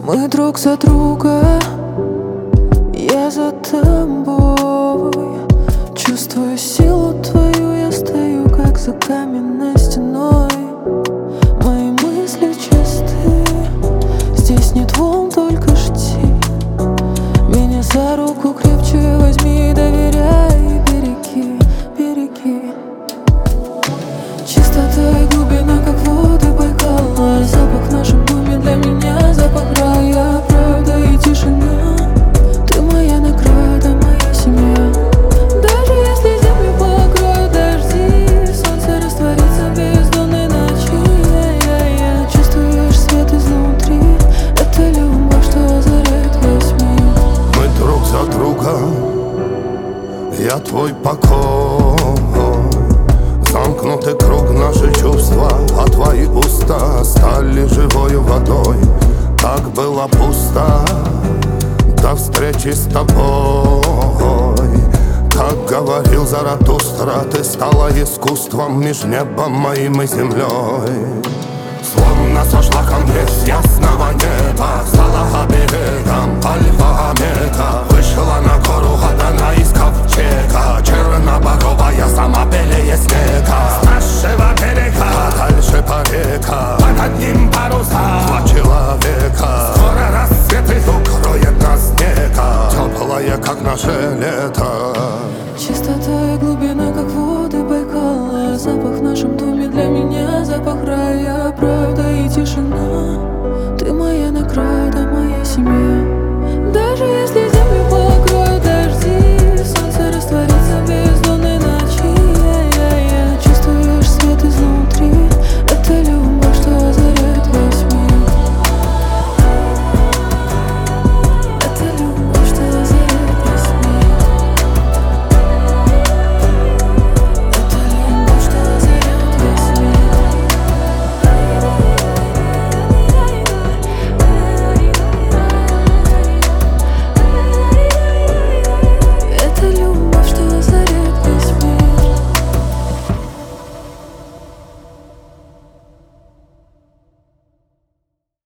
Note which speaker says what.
Speaker 1: Мы друг за друга, я за тобой. Чувствую силу твою, я стою как за каменной стеной. Мои мысли чисты, здесь нет волн, только жди. Меня за руку крепче возьми, доверяй, береги, береги. Чистота и глубина, как воды Байкала. Запах в нашем доме для меня запах рая. Правда и тишина, ты моя награда, моя семья. Даже если землю покроют дожди, солнце растворится в бездонной ночи. Чувствуешь свет изнутри, это любовь, что озаряет весь мир.
Speaker 2: Мы друг за друга, я твой покой. Замкнутый круг, наши чувства, а твои уста стали живою водой. Так было пусто до встречи с тобой. Как говорил Заратустра, ты стала искусством меж небом моим и землей. Словно сошла ко мне с ясного неба, стала оберегом альфа-омега. Вышла на гору Гадана из ковчега, черноборовая, сама белее снега. С нашего берега дальше по река, под одним паруса два человека. Скоро рассвет и укроет нас снега, теплое, как наше лето.
Speaker 1: Чистота и глубина,